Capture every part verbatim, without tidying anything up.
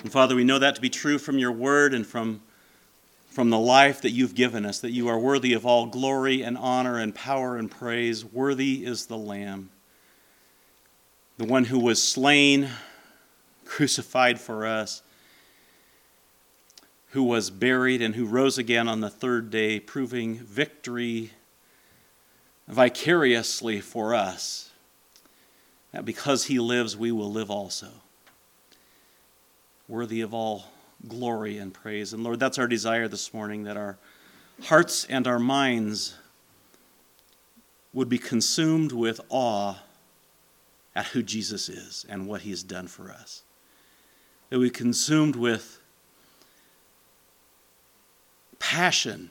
And Father, we know that to be true from your word and from, from the life that you've given us, that you are worthy of all glory and honor and power and praise. Worthy is the Lamb, the one who was slain, crucified for us, who was buried and who rose again on the third day, proving victory vicariously for us. That because he lives, we will live also. Worthy of all glory and praise. And Lord, that's our desire this morning, that our hearts and our minds would be consumed with awe at who Jesus is and what he has done for us. That we be consumed with passion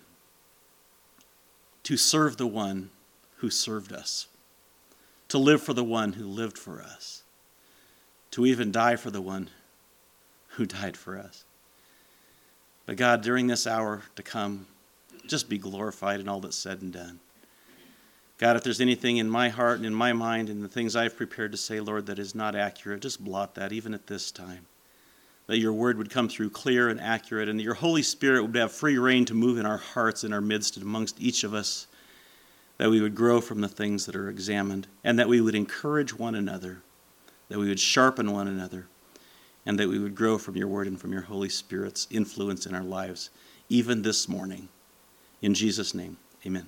to serve the one who served us, to live for the one who lived for us, to even die for the one who died for us. But God, during this hour to come, just be glorified in all that's said and done. God, if there's anything in my heart and in my mind and the things I've prepared to say, Lord, that is not accurate, just blot that even at this time. That your word would come through clear and accurate, and that your Holy Spirit would have free reign to move in our hearts, in our midst, and amongst each of us, that we would grow from the things that are examined, and that we would encourage one another, that we would sharpen one another, and that we would grow from your word and from your Holy Spirit's influence in our lives, even this morning. In Jesus' name, amen.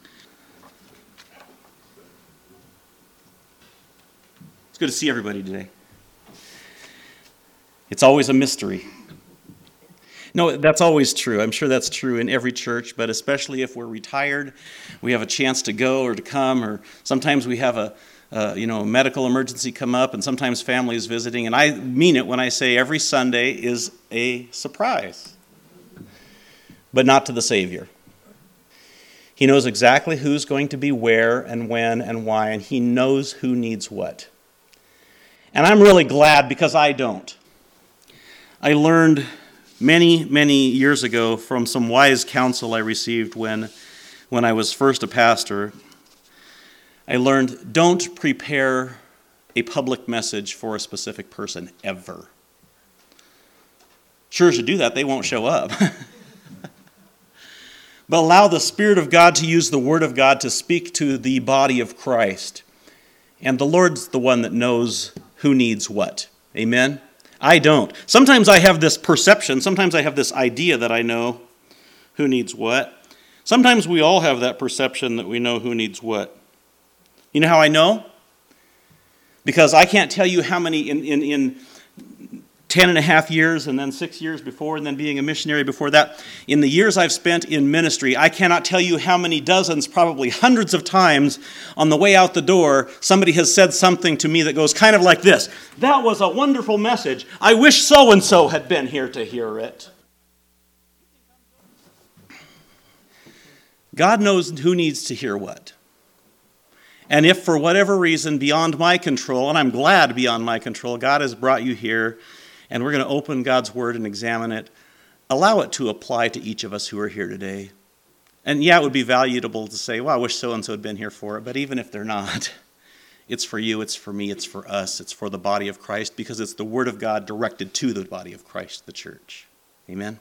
It's good to see everybody today. It's always a mystery. No, that's always true. I'm sure that's true in every church, but especially if we're retired, we have a chance to go or to come, or sometimes we have a uh, you know, a medical emergency come up, and sometimes family is visiting, and I mean it when I say every Sunday is a surprise, but not to the Savior. He knows exactly who's going to be where and when and why, and he knows who needs what. And I'm really glad because I don't. I learned many, many years ago from some wise counsel I received when, when I was first a pastor. I learned, don't prepare a public message for a specific person, ever. Sure as you do that, they won't show up. But allow the Spirit of God to use the Word of God to speak to the body of Christ. And the Lord's the one that knows who needs what. Amen? I don't. Sometimes I have this perception, sometimes I have this idea that I know who needs what. Sometimes we all have that perception that we know who needs what. You know how I know? Because I can't tell you how many in, in, in ten and a half years and then six years before and then being a missionary before that, in the years I've spent in ministry, I cannot tell you how many dozens, probably hundreds of times on the way out the door, somebody has said something to me that goes kind of like this. That was a wonderful message. I wish so-and-so had been here to hear it. God knows who needs to hear what. And if for whatever reason beyond my control, and I'm glad beyond my control, God has brought you here, and we're going to open God's Word and examine it, allow it to apply to each of us who are here today. And yeah, it would be valuable to say, well, I wish so-and-so had been here for it, but even if they're not, it's for you, it's for me, it's for us, it's for the body of Christ, because it's the Word of God directed to the body of Christ, the church. Amen?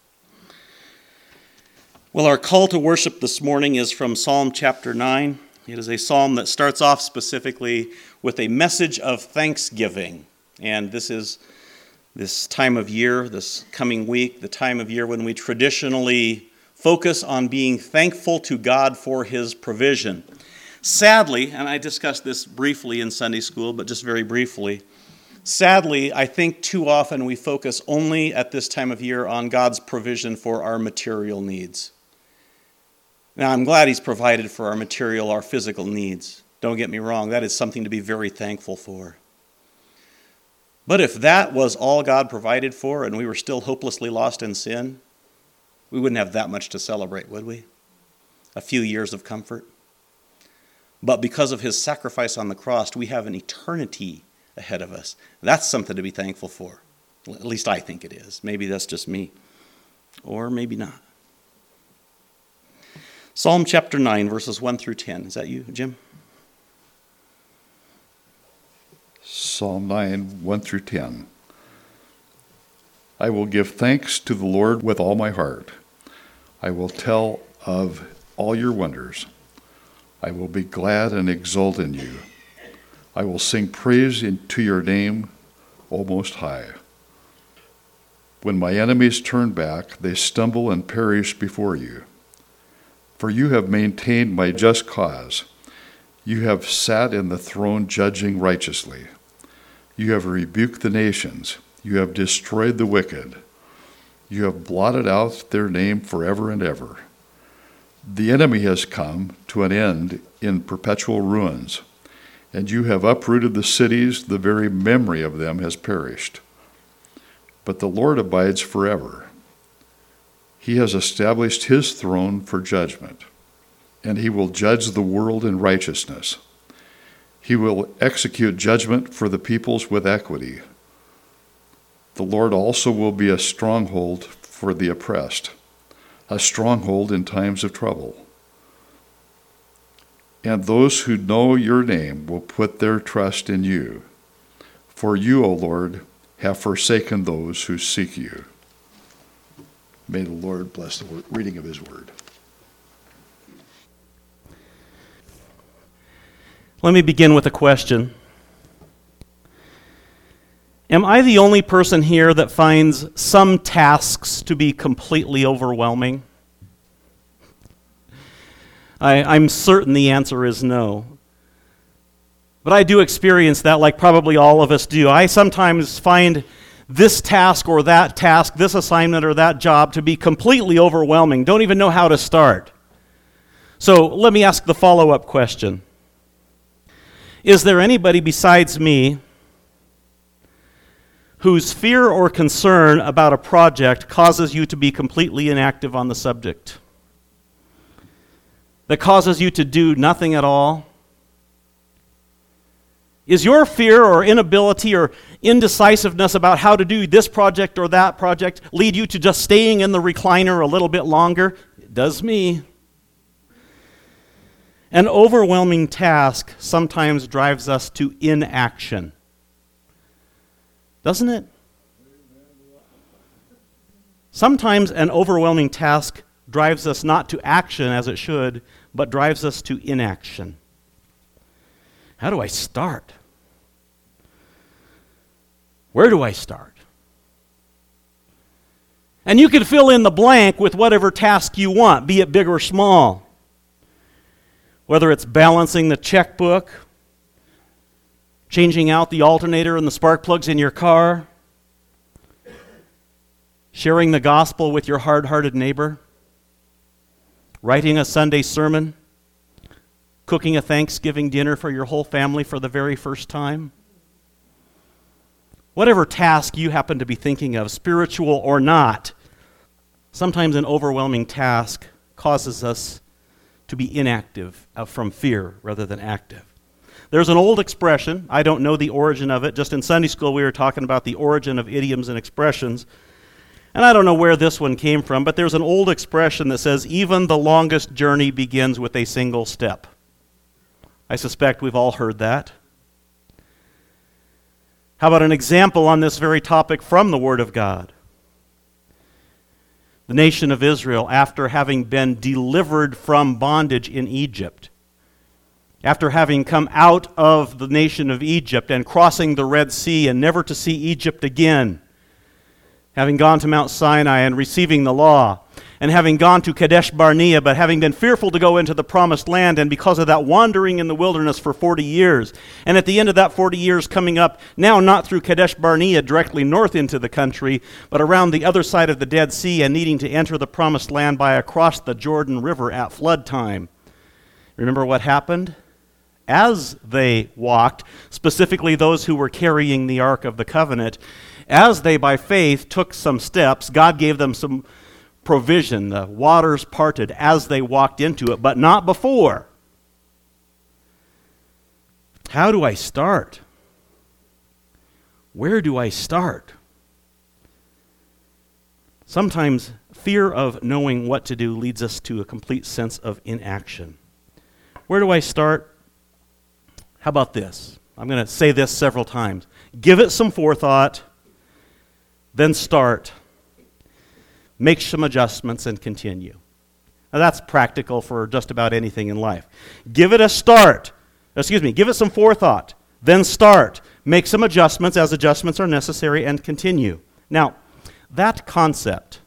Well, our call to worship this morning is from Psalm chapter nine. It is a psalm that starts off specifically with a message of thanksgiving. And this is this time of year, this coming week, the time of year when we traditionally focus on being thankful to God for his provision. Sadly, and I discussed this briefly in Sunday school, but just very briefly, sadly, I think too often we focus only at this time of year on God's provision for our material needs. Now, I'm glad he's provided for our material, our physical needs. Don't get me wrong, that is something to be very thankful for. But if that was all God provided for and we were still hopelessly lost in sin, we wouldn't have that much to celebrate, would we? A few years of comfort. But because of his sacrifice on the cross, we have an eternity ahead of us. That's something to be thankful for. At least I think it is. Maybe that's just me. Or maybe not. Psalm chapter nine, verses one through ten. Is that you, Jim? Psalm nine, one through ten. I will give thanks to the Lord with all my heart. I will tell of all your wonders. I will be glad and exult in you. I will sing praise to your name, O Most High. When my enemies turn back, they stumble and perish before you. For you have maintained my just cause. You have sat in the throne judging righteously. You have rebuked the nations. You have destroyed the wicked. You have blotted out their name forever and ever. The enemy has come to an end in perpetual ruins, and you have uprooted the cities. The very memory of them has perished. But the Lord abides forever. He has established his throne for judgment, and he will judge the world in righteousness. He will execute judgment for the peoples with equity. The Lord also will be a stronghold for the oppressed, a stronghold in times of trouble. And those who know your name will put their trust in you. For you, O Lord, have forsaken those who seek you. May the Lord bless the reading of his word. Let me begin with a question. Am I the only person here that finds some tasks to be completely overwhelming? I, I'm certain the answer is no. But I do experience that, like probably all of us do. I sometimes find this task or that task, this assignment or that job to be completely overwhelming. Don't even know how to start. So let me ask the follow-up question. Is there anybody besides me whose fear or concern about a project causes you to be completely inactive on the subject? That causes you to do nothing at all? Is your fear or inability or indecisiveness about how to do this project or that project lead you to just staying in the recliner a little bit longer? It does me. An overwhelming task sometimes drives us to inaction. Doesn't it? Sometimes an overwhelming task drives us not to action as it should, but drives us to inaction. How do I start? Where do I start? And you can fill in the blank with whatever task you want, be it big or small. Whether it's balancing the checkbook, changing out the alternator and the spark plugs in your car, sharing the gospel with your hard-hearted neighbor, writing a Sunday sermon, cooking a Thanksgiving dinner for your whole family for the very first time. Whatever task you happen to be thinking of, spiritual or not, sometimes an overwhelming task causes us to be inactive uh, from fear rather than active. There's an old expression, I don't know the origin of it, just in Sunday school we were talking about the origin of idioms and expressions, and I don't know where this one came from, but there's an old expression that says, even the longest journey begins with a single step. I suspect we've all heard that. How about an example on this very topic from the Word of God? The nation of Israel, after having been delivered from bondage in Egypt, after having come out of the nation of Egypt and crossing the Red Sea and never to see Egypt again, having gone to Mount Sinai and receiving the law, and having gone to Kadesh Barnea, but having been fearful to go into the promised land, and because of that wandering in the wilderness for forty years, and at the end of that forty years coming up, now not through Kadesh Barnea directly north into the country, but around the other side of the Dead Sea and needing to enter the promised land by across the Jordan River at flood time. Remember what happened? As they walked, specifically those who were carrying the Ark of the Covenant, as they by faith took some steps, God gave them some provision. The waters parted as they walked into it, but not before. How do I start? Where do I start? Sometimes fear of knowing what to do leads us to a complete sense of inaction. Where do I start? How about this? I'm going to say this several times. Give it some forethought, then start. Make some adjustments and continue. Now that's practical for just about anything in life. Give it a start. Excuse me, give it some forethought. Then start. Make some adjustments as adjustments are necessary and continue. Now, that concept,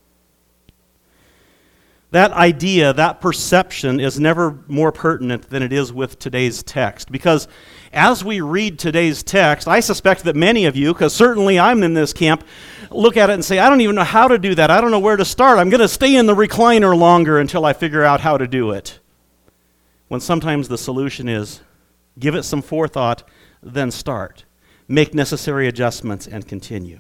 that idea, that perception is never more pertinent than it is with today's text. Because as we read today's text, I suspect that many of you, because certainly I'm in this camp, look at it and say, I don't even know how to do that. I don't know where to start. I'm going to stay in the recliner longer until I figure out how to do it. When sometimes the solution is, give it some forethought, then start. Make necessary adjustments and continue.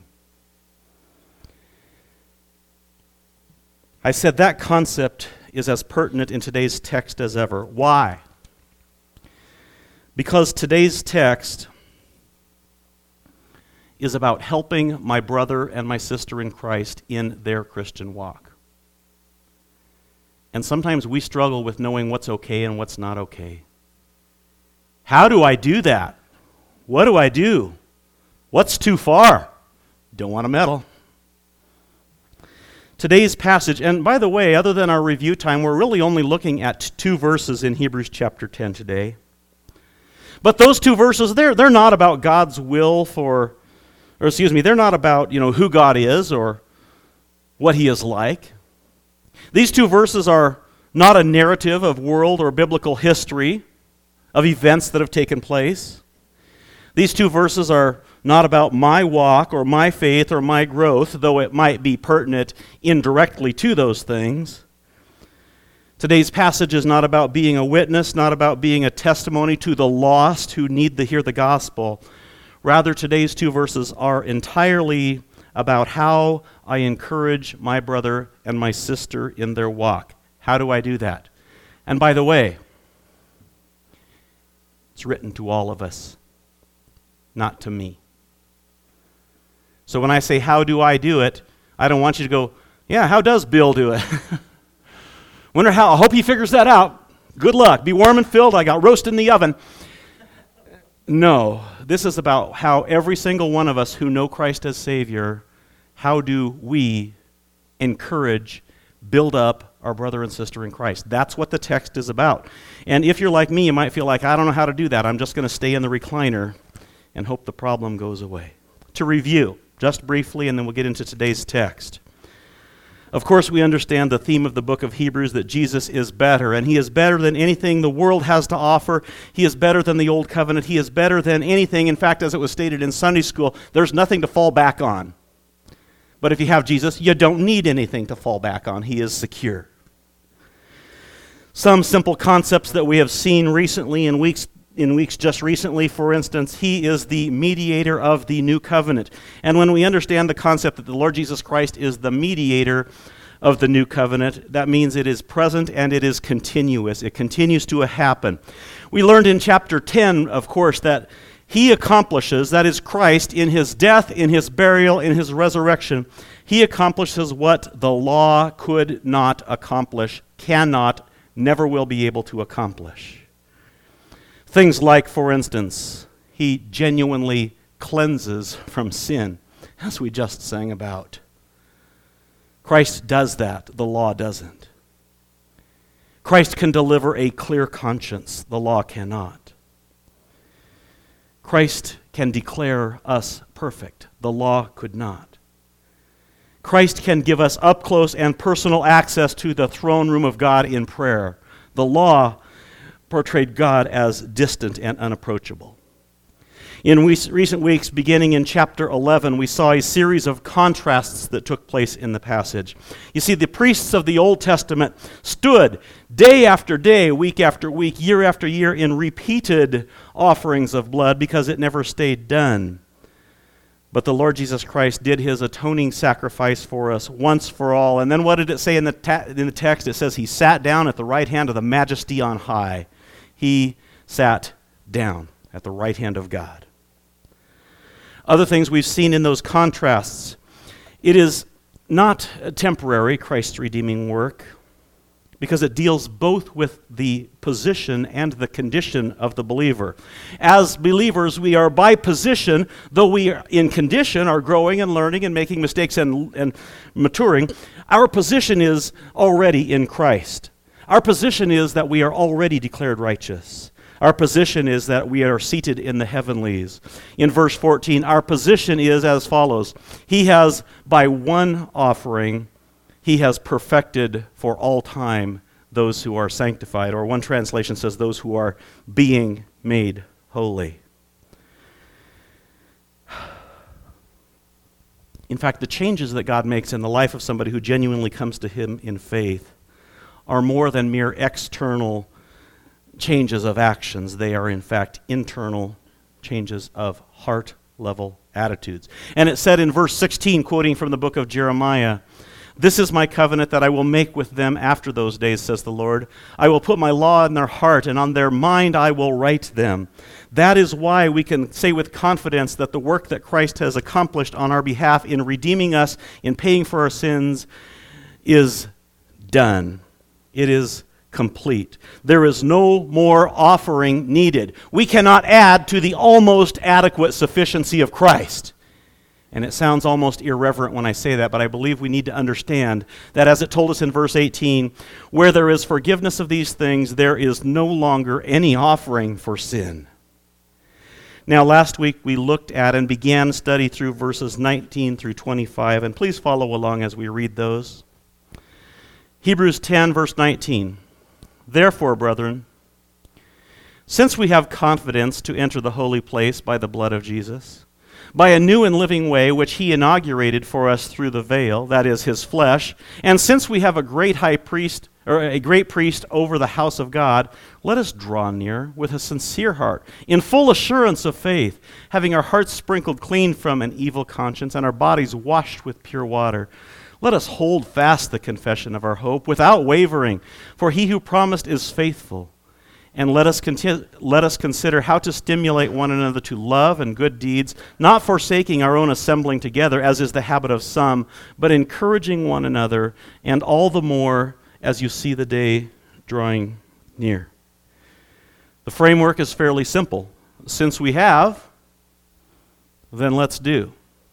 I said that concept is as pertinent in today's text as ever. Why? Because today's text is about helping my brother and my sister in Christ in their Christian walk. And sometimes we struggle with knowing what's okay and what's not okay. How do I do that? What do I do? What's too far? Don't want to meddle. Today's passage, and by the way, other than our review time, we're really only looking at two verses in Hebrews chapter ten today. But those two verses, they're, they're not about God's will for, or excuse me, they're not about, you know, who God is or what he is like. These two verses are not a narrative of world or biblical history, of events that have taken place. These two verses are not about my walk or my faith or my growth, though it might be pertinent indirectly to those things. Today's passage is not about being a witness, not about being a testimony to the lost who need to hear the gospel. Rather, today's two verses are entirely about how I encourage my brother and my sister in their walk. How do I do that? And by the way, it's written to all of us, not to me. So when I say, how do I do it, I don't want you to go, yeah, how does Bill do it? Wonder how, I hope he figures that out. Good luck. Be warm and filled. I got roast in the oven. No, this is about how every single one of us who know Christ as Savior, how do we encourage, build up our brother and sister in Christ? That's what the text is about. And if you're like me, you might feel like, I don't know how to do that. I'm just going to stay in the recliner and hope the problem goes away. To review, just briefly, and then we'll get into today's text. Of course, we understand the theme of the book of Hebrews, that Jesus is better, and he is better than anything the world has to offer. He is better than the old covenant. He is better than anything. In fact, as it was stated in Sunday school, there's nothing to fall back on. But if you have Jesus, you don't need anything to fall back on. He is secure. Some simple concepts that we have seen recently in weeks in weeks just recently, for instance, he is the mediator of the new covenant. And when we understand the concept that the Lord Jesus Christ is the mediator of the new covenant, that means it is present and it is continuous. It continues to happen. We learned in chapter ten, of course, that he accomplishes, that is Christ, in his death, in his burial, in his resurrection, he accomplishes what the law could not accomplish, cannot, never will be able to accomplish. Things like, for instance, he genuinely cleanses from sin, as we just sang about. Christ does that, the law doesn't. Christ can deliver a clear conscience, the law cannot. Christ can declare us perfect, the law could not. Christ can give us up close and personal access to the throne room of God in prayer. The law portrayed God as distant and unapproachable. In recent weeks, beginning in chapter eleven, we saw a series of contrasts that took place in the passage. You see, the priests of the Old Testament stood day after day, week after week, year after year in repeated offerings of blood because it never stayed done. But the Lord Jesus Christ did his atoning sacrifice for us once for all. And then what did it say in the, ta- in the text? It says he sat down at the right hand of the Majesty on high. He sat down at the right hand of God. Other things we've seen in those contrasts. It is not temporary, Christ's redeeming work, because it deals both with the position and the condition of the believer. As believers, we are by position, though we are in condition are growing and learning and making mistakes and, and maturing, our position is already in Christ. Our position is that we are already declared righteous. Our position is that we are seated in the heavenlies. In verse fourteen, our position is as follows. He has, by one offering, he has perfected for all time those who are sanctified. Or one translation says those who are being made holy. In fact, the changes that God makes in the life of somebody who genuinely comes to him in faith are more than mere external changes of actions. They are, in fact, internal changes of heart-level attitudes. And it said in verse sixteen, quoting from the book of Jeremiah, "This is my covenant that I will make with them after those days, says the Lord. I will put my law in their heart, and on their mind I will write them." That is why we can say with confidence that the work that Christ has accomplished on our behalf in redeeming us, in paying for our sins, is done. It is complete. There is no more offering needed. We cannot add to the almost adequate sufficiency of Christ. And it sounds almost irreverent when I say that, but I believe we need to understand that as it told us in verse eighteen, where there is forgiveness of these things, there is no longer any offering for sin. Now, last week we looked at and began study through verses nineteen through twenty-five, and please follow along as we read those. Hebrews ten, verse nineteen. "Therefore, brethren, since we have confidence to enter the holy place by the blood of Jesus, by a new and living way which he inaugurated for us through the veil, that is, his flesh, and since we have a great high priest, or a great priest over the house of God, let us draw near with a sincere heart, in full assurance of faith, having our hearts sprinkled clean from an evil conscience and our bodies washed with pure water. Let us hold fast the confession of our hope without wavering, for he who promised is faithful. And let us conti- let us consider how to stimulate one another to love and good deeds, not forsaking our own assembling together, as is the habit of some, but encouraging one another, and all the more as you see the day drawing near." The framework is fairly simple. Since we have, then let's do.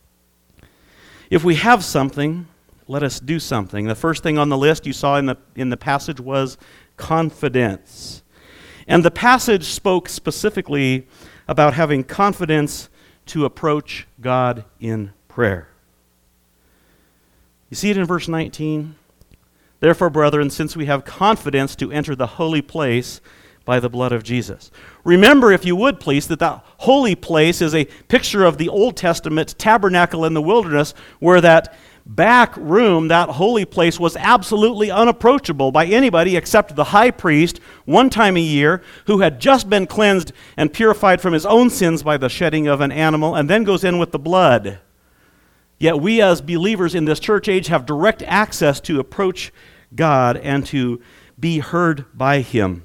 If we have something, let us do something. The first thing on the list you saw in the in the passage was confidence. And the passage spoke specifically about having confidence to approach God in prayer. You see it in verse nineteen? "Therefore, brethren, since we have confidence to enter the holy place by the blood of Jesus." Remember, if you would please, that that holy place is a picture of the Old Testament tabernacle in the wilderness, where that back room, that holy place, was absolutely unapproachable by anybody except the high priest one time a year, who had just been cleansed and purified from his own sins by the shedding of an animal, and then goes in with the blood. Yet we as believers in this church age have direct access to approach God and to be heard by him.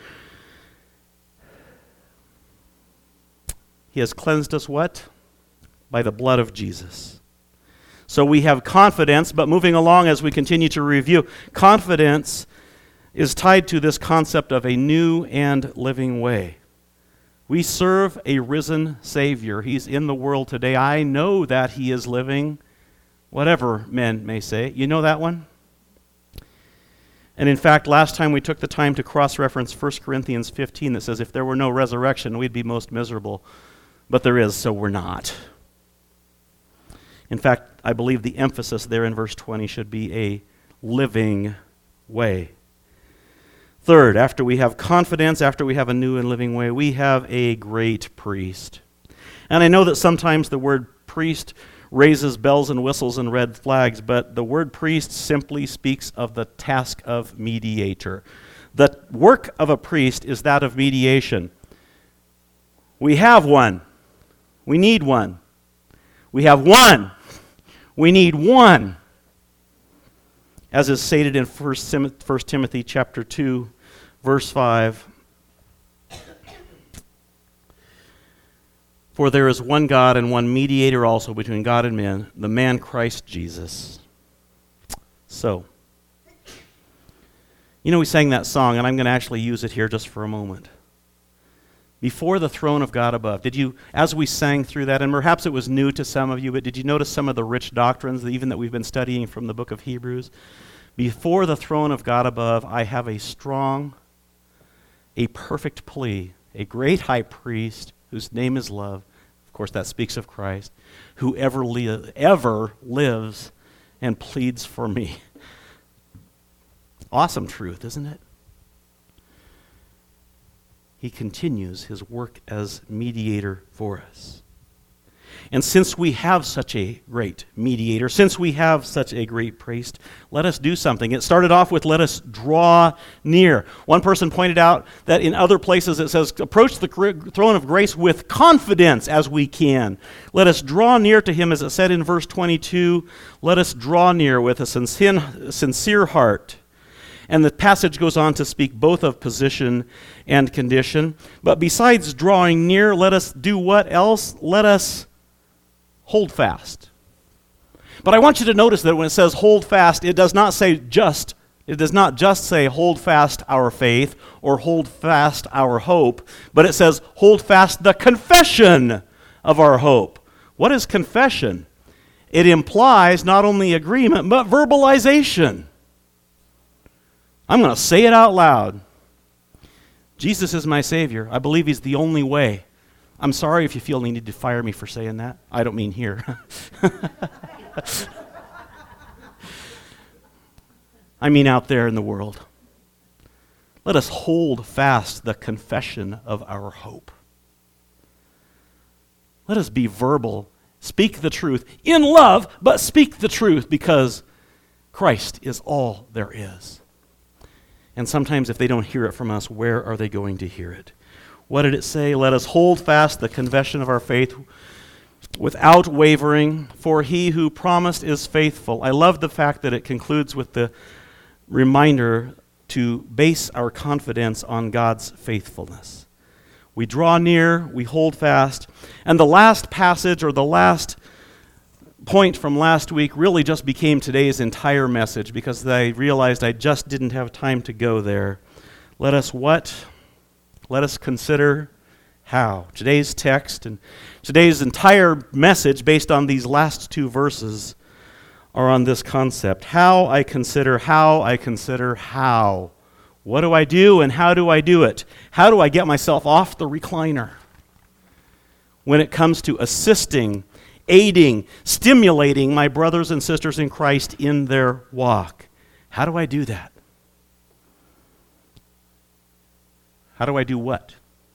He has cleansed us what? By the blood of Jesus. So we have confidence, but moving along as we continue to review, confidence is tied to this concept of a new and living way. We serve a risen Savior. He's in the world today. I know that he is living, whatever men may say. You know that one? And in fact, last time we took the time to cross-reference First Corinthians fifteen that says if there were no resurrection, we'd be most miserable. But there is, so we're not. In fact, I believe the emphasis there in verse twenty should be a living way. Third, after we have confidence, after we have a new and living way, we have a great priest. And I know that sometimes the word priest raises bells and whistles and red flags, but the word priest simply speaks of the task of mediator. The work of a priest is that of mediation. We have one. We need one. We have one. We need one. As is stated in First Timothy chapter two, verse five. For there is one God and one mediator also between God and men, the man Christ Jesus. So, You know, we sang that song, and I'm going to actually use it here just for a moment. Before the throne of God above. Did you, as we sang through that, and perhaps it was new to some of you, but did you notice some of the rich doctrines, even that we've been studying from the book of Hebrews? Before the throne of God above, I have a strong, a perfect plea, a great high priest whose name is love. Of course, that speaks of Christ, who ever, li- ever lives and pleads for me. Awesome truth, isn't it? He continues his work as mediator for us. And since we have such a great mediator, since we have such a great priest, let us do something. It started off with, let us draw near. One person pointed out that in other places it says, approach the throne of grace with confidence as we can. Let us draw near to him, as it said in verse twenty-two, let us draw near with a sincere, sincere heart. And the passage goes on to speak both of position and condition. But besides drawing near, let us do what else? Let us hold fast. But I want you to notice that when it says hold fast, it does not say just, it does not just say hold fast our faith or hold fast our hope, but it says hold fast the confession of our hope. What is confession? It implies not only agreement, but verbalization. I'm going to say it out loud. Jesus is my Savior. I believe he's the only way. I'm sorry if you feel you need to fire me for saying that. I don't mean here. I mean out there in the world. Let us hold fast the confession of our hope. Let us be verbal. Speak the truth in love, but speak the truth because Christ is all there is. And sometimes if they don't hear it from us, where are they going to hear it? What did it say? Let us hold fast the confession of our faith without wavering, for he who promised is faithful. I love the fact that it concludes with the reminder to base our confidence on God's faithfulness. We draw near, we hold fast. And the last passage, or the last point from last week, really just became today's entire message because I realized I just didn't have time to go there. Let us what? Let us consider how. Today's text and today's entire message based on these last two verses are on this concept. How I consider, how I consider, how. What do I do and how do I do it? How do I get myself off the recliner? When it comes to assisting, aiding, stimulating my brothers and sisters in Christ in their walk. How do I do that? How do I do what?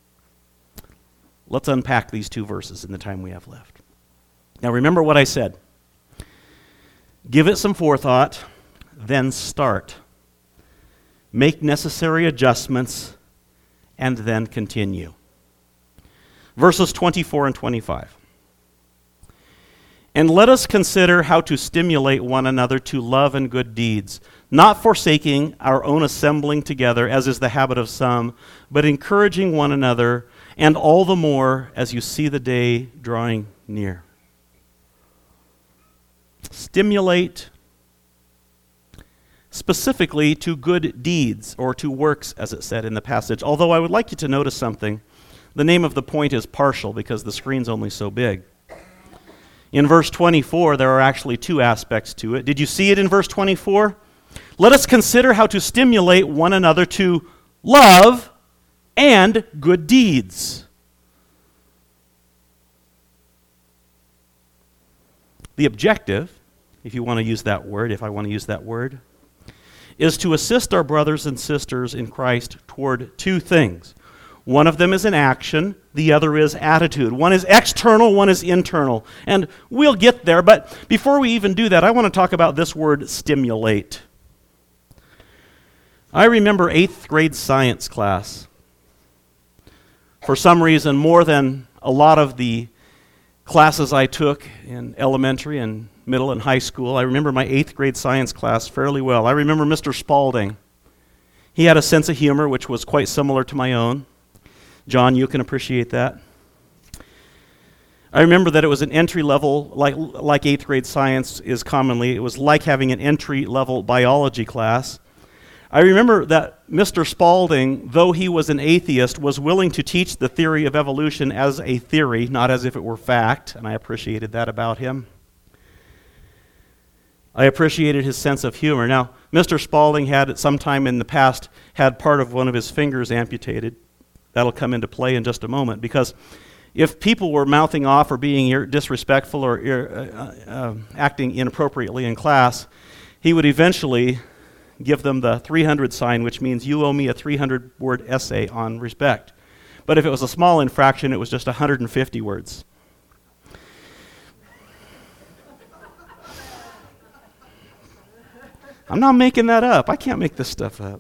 Let's unpack these two verses in the time we have left. Now remember what I said. Give it some forethought, then start. Make necessary adjustments, and then continue. Verses twenty-four and twenty-five. And let us consider how to stimulate one another to love and good deeds, not forsaking our own assembling together, as is the habit of some, but encouraging one another, and all the more as you see the day drawing near. Stimulate specifically to good deeds, or to works, as it said in the passage. Although I would like you to notice something. The name of the point is partial because the screen's only so big. In verse twenty-four, there are actually two aspects to it. Did you see it in verse twenty-four? Let us consider how to stimulate one another to love and good deeds. The objective, if you want to use that word, if I want to use that word, is to assist our brothers and sisters in Christ toward two things. One of them is an action, the other is attitude. One is external, one is internal. And we'll get there, but before we even do that, I want to talk about this word stimulate. I remember eighth grade science class. For some reason, more than a lot of the classes I took in elementary and middle and high school, I remember my eighth grade science class fairly well. I remember Mister Spaulding. He had a sense of humor which was quite similar to my own. John, you can appreciate that. I remember that it was an entry level, like like eighth grade science is commonly, it was like having an entry level biology class. I remember that Mister Spaulding, though he was an atheist, was willing to teach the theory of evolution as a theory, not as if it were fact, and I appreciated that about him. I appreciated his sense of humor. Now, Mister Spaulding had at some time in the past had part of one of his fingers amputated. That'll come into play in just a moment, because if people were mouthing off or being ir- disrespectful or ir- uh, uh, acting inappropriately in class, he would eventually give them the three hundred sign, which means you owe me a three hundred word essay on respect. But if it was a small infraction, it was just one hundred fifty words. I'm not making that up. I can't make this stuff up.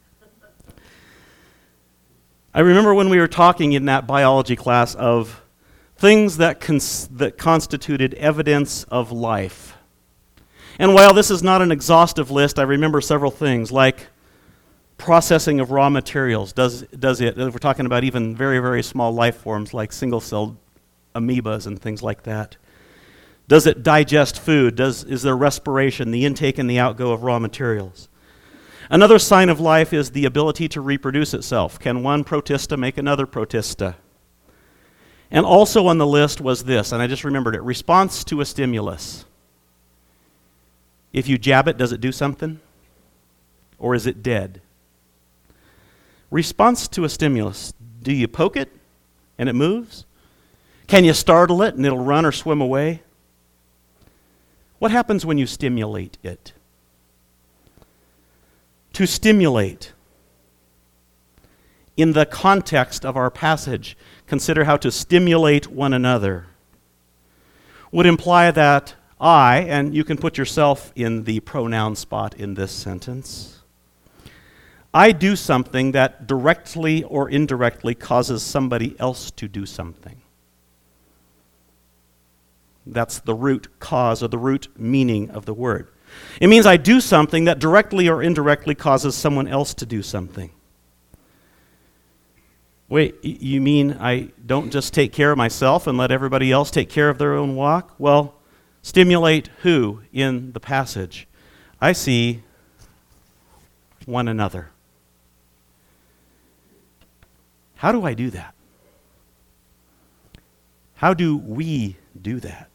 I remember when we were talking in that biology class of things that cons- that constituted evidence of life. And while this is not an exhaustive list, I remember several things like processing of raw materials. Does does it, if we're talking about even very, very small life forms like single-celled amoebas and things like that. Does it digest food? Does is there respiration, the intake and the outgo of raw materials? Another sign of life is the ability to reproduce itself. Can one protista make another protista? And also on the list was this, and I just remembered it, response to a stimulus. If you jab it, does it do something? Or is it dead? Response to a stimulus. Do you poke it and it moves? Can you startle it and it'll run or swim away? What happens when you stimulate it? To stimulate. In the context of our passage, consider how to stimulate one another. Would imply that I, and you can put yourself in the pronoun spot in this sentence, I do something that directly or indirectly causes somebody else to do something. That's the root cause or the root meaning of the word. It means I do something that directly or indirectly causes someone else to do something. Wait, y- you mean I don't just take care of myself and let everybody else take care of their own walk? Well, stimulate who in the passage? I see one another. How do I do that? How do we do that?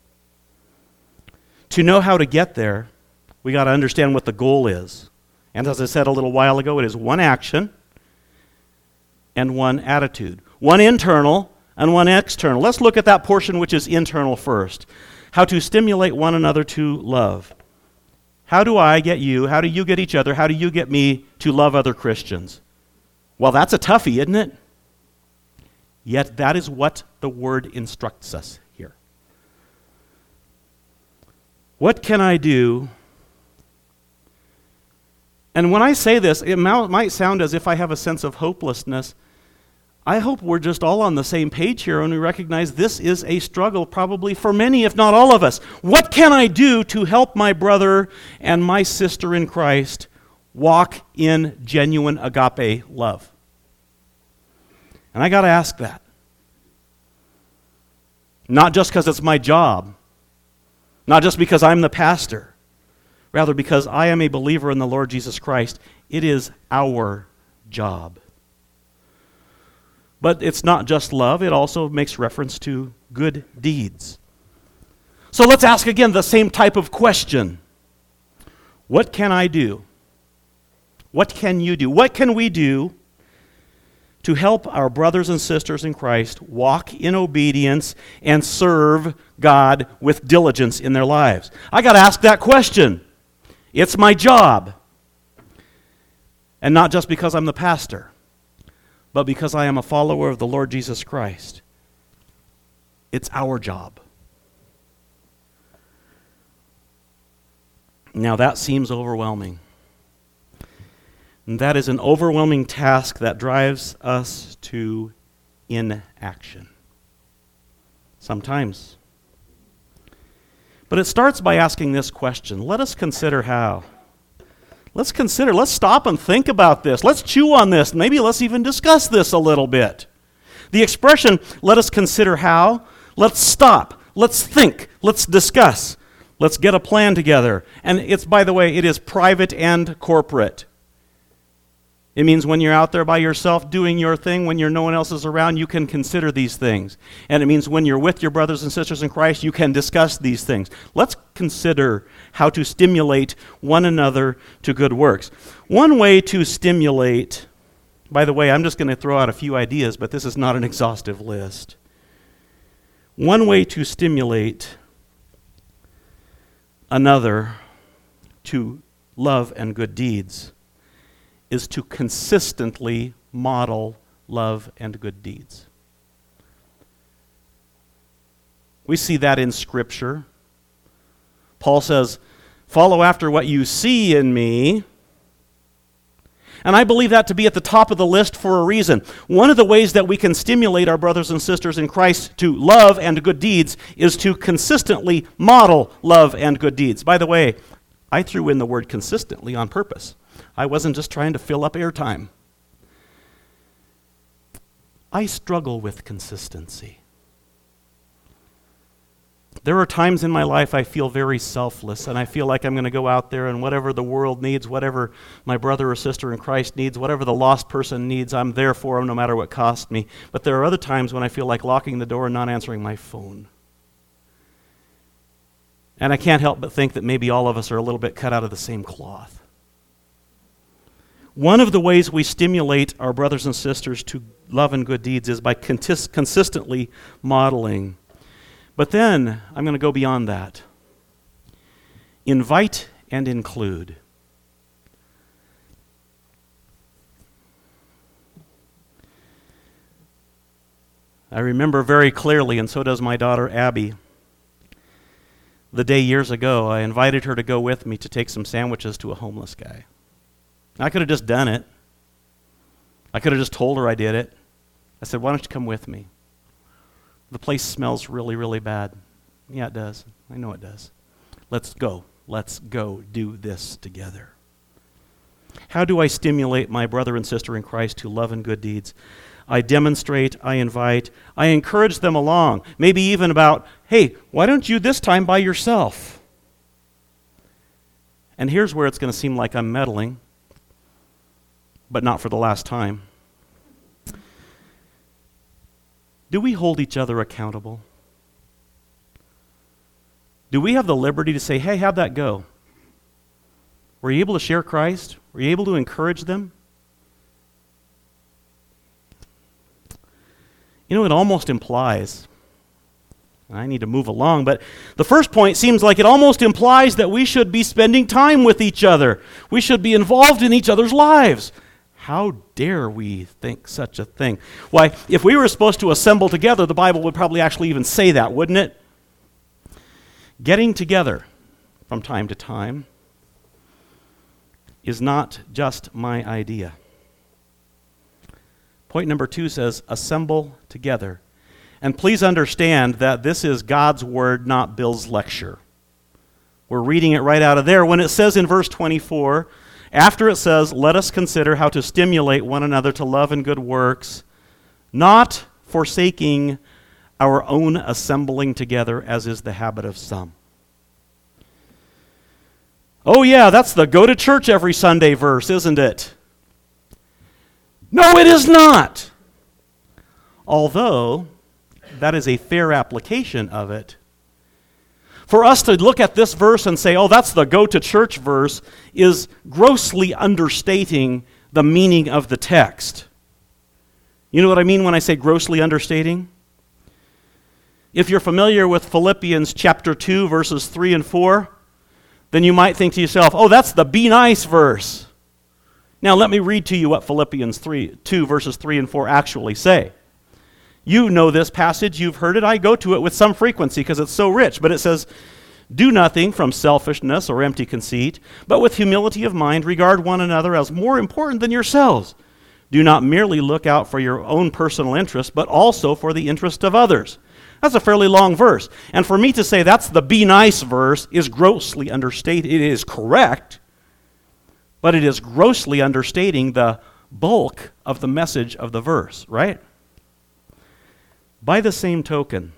To know how to get there, we got to understand what the goal is. And as I said a little while ago, it is one action and one attitude. One internal and one external. Let's look at that portion which is internal first. How to stimulate one another to love. How do I get you, how do you get each other, how do you get me to love other Christians? Well, that's a toughie, isn't it? Yet that is what the word instructs us here. What can I do? And when I say this, it might sound as if I have a sense of hopelessness. I hope we're just all on the same page here and we recognize this is a struggle probably for many, if not all of us. What can I do to help my brother and my sister in Christ walk in genuine agape love? And I got to ask that. Not just because it's my job. Not just because I'm the pastor. Rather because I am a believer in the Lord Jesus Christ. It is our job. But it's not just love, it also makes reference to good deeds. So let's ask again the same type of question. What can I do? What can you do? What can we do to help our brothers and sisters in Christ walk in obedience and serve God with diligence in their lives? I got to ask that question. It's my job. And not just because I'm the pastor, but because I am a follower of the Lord Jesus Christ. It's our job. Now that seems overwhelming. And that is an overwhelming task that drives us to inaction. Sometimes. But it starts by asking this question. Let us consider how. Let's consider, let's stop and think about this. Let's chew on this. Maybe let's even discuss this a little bit. The expression, let us consider how, let's stop, let's think, let's discuss, let's get a plan together. And it's, by the way, it is private and corporate. It means when you're out there by yourself doing your thing, when you're no one else is around, you can consider these things. And it means when you're with your brothers and sisters in Christ, you can discuss these things. Let's consider how to stimulate one another to good works. One way to stimulate, by the way, I'm just going to throw out a few ideas, but this is not an exhaustive list. One way to stimulate another to love and good deeds is to consistently model love and good deeds. We see that in Scripture. Paul says, follow after what you see in me. And I believe that to be at the top of the list for a reason. One of the ways that we can stimulate our brothers and sisters in Christ to love and good deeds is to consistently model love and good deeds. By the way, I threw in the word consistently on purpose. I wasn't just trying to fill up airtime. I struggle with consistency. There are times in my life I feel very selfless, and I feel like I'm going to go out there and whatever the world needs, whatever my brother or sister in Christ needs, whatever the lost person needs, I'm there for them no matter what costs me. But there are other times when I feel like locking the door and not answering my phone. And I can't help but think that maybe all of us are a little bit cut out of the same cloth. One of the ways we stimulate our brothers and sisters to love and good deeds is by contis- consistently modeling. But then, I'm going to go beyond that. Invite and include. I remember very clearly, and so does my daughter Abby, the day years ago I invited her to go with me to take some sandwiches to a homeless guy. I could have just done it. I could have just told her I did it. I said, why don't you come with me? The place smells really, really bad. Yeah, it does. I know it does. Let's go. Let's go do this together. How do I stimulate my brother and sister in Christ to love and good deeds? I demonstrate, I invite, I encourage them along. Maybe even about, hey, why don't you this time by yourself? And here's where it's going to seem like I'm meddling, but not for the last time. Do we hold each other accountable? Do we have the liberty to say, hey, how'd that go? Were you able to share Christ? Were you able to encourage them? You know, it almost implies, and I need to move along, but the first point seems like it almost implies that we should be spending time with each other. We should be involved in each other's lives. How dare we think such a thing? Why, if we were supposed to assemble together, the Bible would probably actually even say that, wouldn't it? Getting together from time to time is not just my idea. Point number two says, assemble together. And please understand that this is God's word, not Bill's lecture. We're reading it right out of there. When it says in verse twenty-four, after it says, let us consider how to stimulate one another to love and good works, not forsaking our own assembling together, as is the habit of some. Oh yeah, that's the go to church every Sunday verse, isn't it? No, it is not. Although, that is a fair application of it. For us to look at this verse and say, oh, that's the go-to-church verse, is grossly understating the meaning of the text. You know what I mean when I say grossly understating? If you're familiar with Philippians chapter two, verses three and four, then you might think to yourself, oh, that's the be nice verse. Now let me read to you what Philippians three, two, verses three and four actually say. You know this passage, you've heard it. I go to it with some frequency because it's so rich. But it says, do nothing from selfishness or empty conceit, but with humility of mind regard one another as more important than yourselves. Do not merely look out for your own personal interest, but also for the interest of others. That's a fairly long verse. And for me to say that's the be nice verse is grossly understated. It is correct, but it is grossly understating the bulk of the message of the verse, right? By the same token,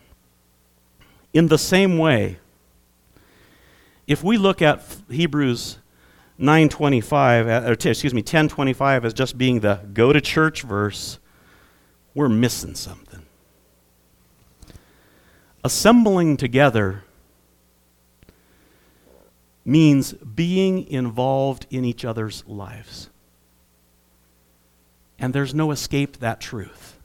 in the same way, if we look at Hebrews nine twenty-five, uh, or t- excuse me, ten twenty-five as just being the go to church verse, we're missing something. Assembling together means being involved in each other's lives. And there's no escape that truth.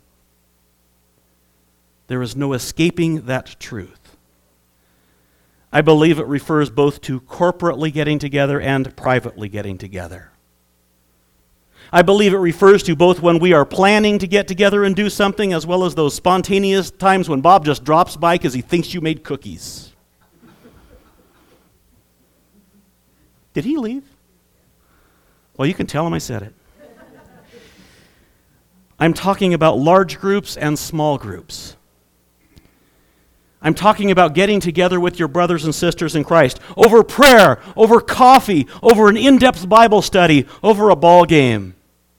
There is no escaping that truth. I believe it refers both to corporately getting together and privately getting together. I believe it refers to both when we are planning to get together and do something, as well as those spontaneous times when Bob just drops by because he thinks you made cookies. Did he leave? Well, you can tell him I said it. I'm talking about large groups and small groups. I'm talking about getting together with your brothers and sisters in Christ over prayer, over coffee, over an in-depth Bible study, over a ball game.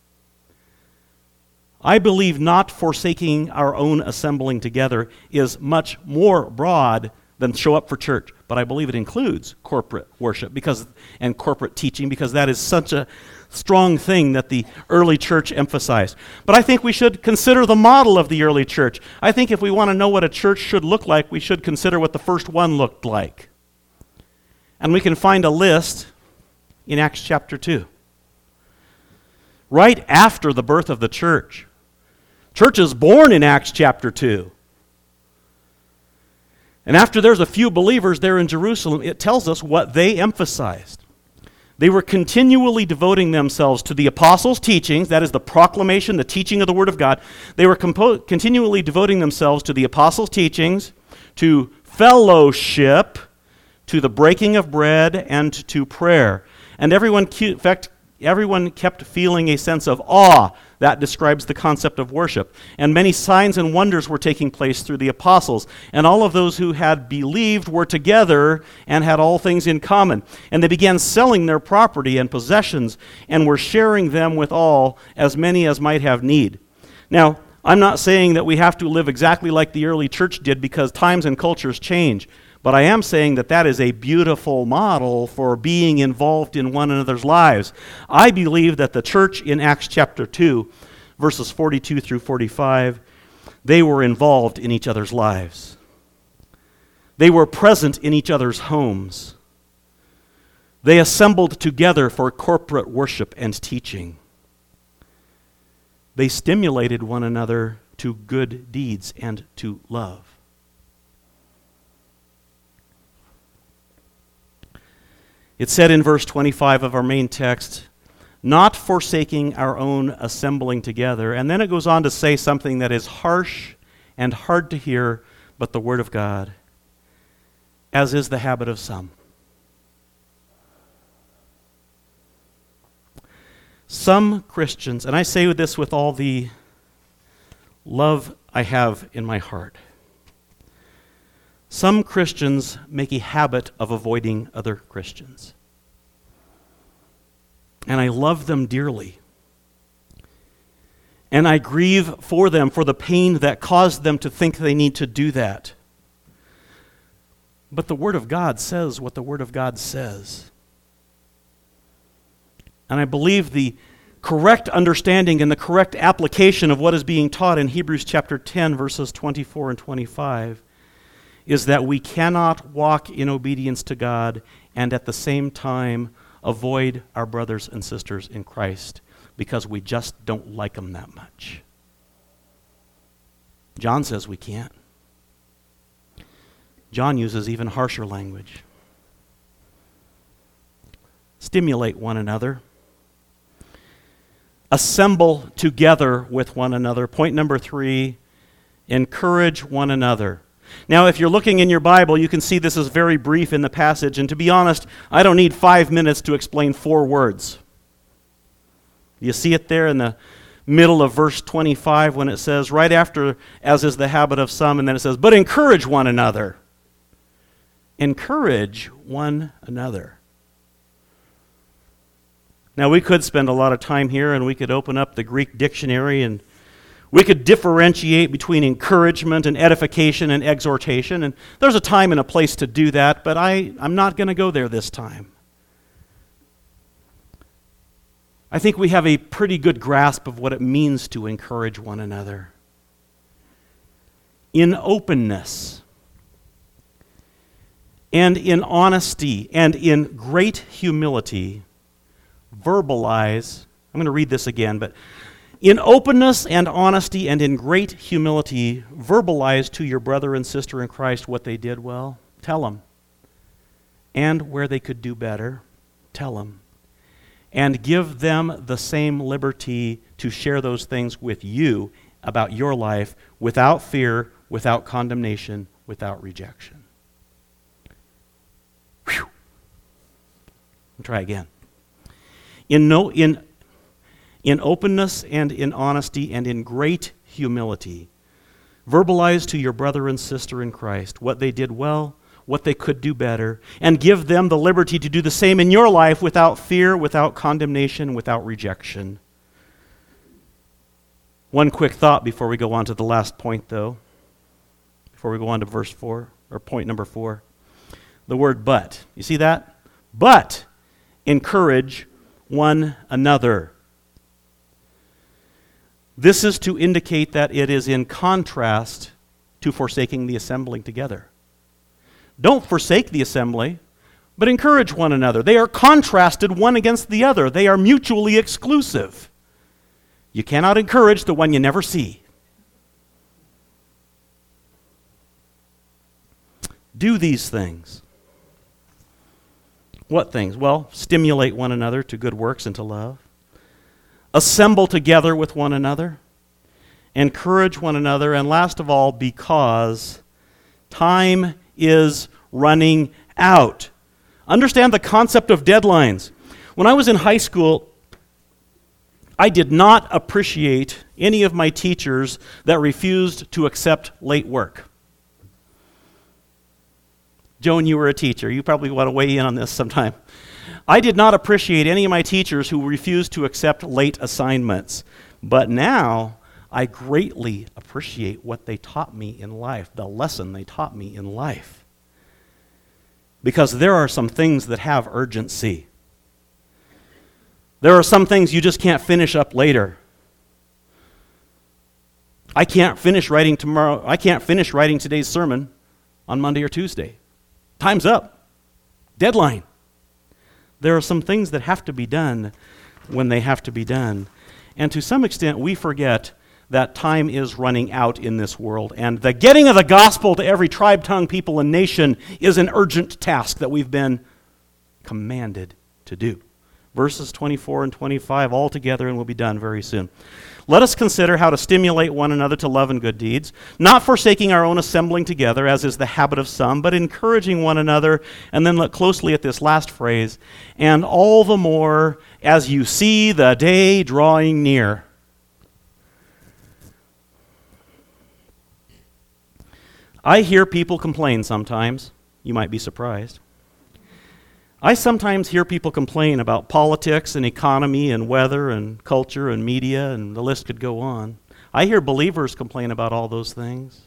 I believe not forsaking our own assembling together is much more broad than show up for church, but I believe it includes corporate worship because and corporate teaching because that is such a strong thing that the early church emphasized. But I think we should consider the model of the early church. I think if we want to know what a church should look like, we should consider what the first one looked like. And we can find a list in Acts chapter two. Right after the birth of the church. Church is born in Acts chapter two. And after there's a few believers there in Jerusalem, it tells us what they emphasized. They were continually devoting themselves to the apostles' teachings, that is the proclamation, the teaching of the Word of God. They were compo- continually devoting themselves to the apostles' teachings, to fellowship, to the breaking of bread, and to prayer. And everyone, in fact, everyone kept feeling a sense of awe. That describes the concept of worship. And many signs and wonders were taking place through the apostles. And all of those who had believed were together and had all things in common. And they began selling their property and possessions and were sharing them with all, as many as might have need. Now, I'm not saying that we have to live exactly like the early church did because times and cultures change. But I am saying that that is a beautiful model for being involved in one another's lives. I believe that the church in Acts chapter two, verses forty-two through forty-five, they were involved in each other's lives. They were present in each other's homes. They assembled together for corporate worship and teaching. They stimulated one another to good deeds and to love. It said in verse twenty-five of our main text, not forsaking our own assembling together. And then it goes on to say something that is harsh and hard to hear, but the Word of God, as is the habit of some. Some Christians, and I say this with all the love I have in my heart, some Christians make a habit of avoiding other Christians. And I love them dearly. And I grieve for them for the pain that caused them to think they need to do that. But the Word of God says what the Word of God says. And I believe the correct understanding and the correct application of what is being taught in Hebrews chapter ten, verses twenty-four and twenty-five, is that we cannot walk in obedience to God and at the same time avoid our brothers and sisters in Christ because we just don't like them that much. John says we can't. John uses even harsher language. Stimulate one another. Assemble together with one another. Point number three, encourage one another. Now, if you're looking in your Bible, you can see this is very brief in the passage, and to be honest, I don't need five minutes to explain four words. You see it there in the middle of verse twenty-five when it says, right after, as is the habit of some, and then it says, but encourage one another. Encourage one another. Now, we could spend a lot of time here, and we could open up the Greek dictionary and we could differentiate between encouragement and edification and exhortation, and there's a time and a place to do that, but I, I'm not going to go there this time. I think we have a pretty good grasp of what it means to encourage one another. In openness, and in honesty, and in great humility, verbalize, I'm going to read this again, but in openness and honesty and in great humility, verbalize to your brother and sister in Christ what they did well. Tell them. And where they could do better, tell them. And give them the same liberty to share those things with you about your life without fear, without condemnation, without rejection. Whew. I'll try again. In no in in openness and in honesty and in great humility, verbalize to your brother and sister in Christ what they did well, what they could do better, and give them the liberty to do the same in your life without fear, without condemnation, without rejection. One quick thought before we go on to the last point, though, before we go on to verse four, or point number four. The word but. You see that? But encourage one another. This is to indicate that it is in contrast to forsaking the assembling together. Don't forsake the assembly, but encourage one another. They are contrasted one against the other. They are mutually exclusive. You cannot encourage the one you never see. Do these things. What things? Well, stimulate one another to good works and to love. Assemble together with one another. Encourage one another. And last of all, because time is running out. Understand the concept of deadlines. When I was in high school, I did not appreciate any of my teachers that refused to accept late work. Joan, you were a teacher. You probably want to weigh in on this sometime. I did not appreciate any of my teachers who refused to accept late assignments. But now, I greatly appreciate what they taught me in life, the lesson they taught me in life. Because there are some things that have urgency. There are some things you just can't finish up later. I can't finish writing tomorrow. I can't finish writing today's sermon on Monday or Tuesday. Time's up. Deadline. There are some things that have to be done when they have to be done. And to some extent, we forget that time is running out in this world. And the getting of the gospel to every tribe, tongue, people, and nation is an urgent task that we've been commanded to do. Verses twenty-four and twenty-five all together, and we'll be done very soon. Let us consider how to stimulate one another to love and good deeds, not forsaking our own assembling together, as is the habit of some, but encouraging one another. And then look closely at this last phrase, and all the more as you see the day drawing near. I hear people complain sometimes. You might be surprised. I sometimes hear people complain about politics and economy and weather and culture and media, and the list could go on. I hear believers complain about all those things.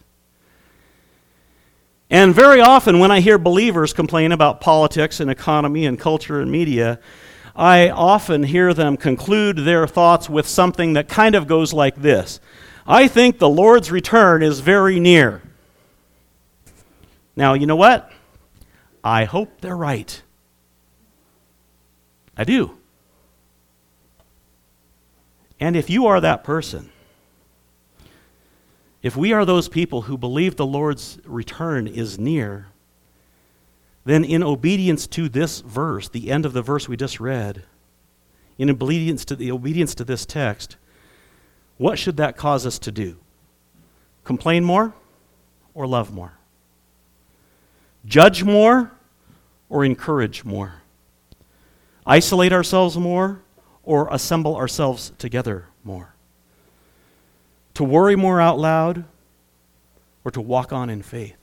And very often when I hear believers complain about politics and economy and culture and media, I often hear them conclude their thoughts with something that kind of goes like this. I think the Lord's return is very near. Now, you know what? I hope they're right. I do. And if you are that person, if we are those people who believe the Lord's return is near, then in obedience to this verse, the end of the verse we just read, in obedience to the obedience to this text, what should that cause us to do? Complain more or love more? Judge more or encourage more? Isolate ourselves more or assemble ourselves together more? To worry more out loud or to walk on in faith?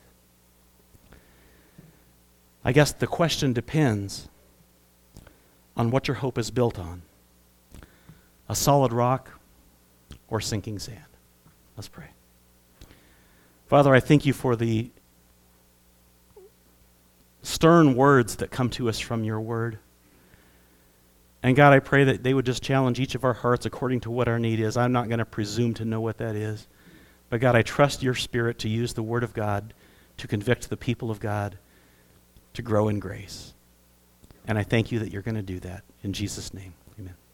I guess the question depends on what your hope is built on. A solid rock or sinking sand. Let's pray. Father, I thank you for the stern words that come to us from your word. And God, I pray that they would just challenge each of our hearts according to what our need is. I'm not going to presume to know what that is. But God, I trust your Spirit to use the Word of God to convict the people of God to grow in grace. And I thank you that you're going to do that. In Jesus' name, amen.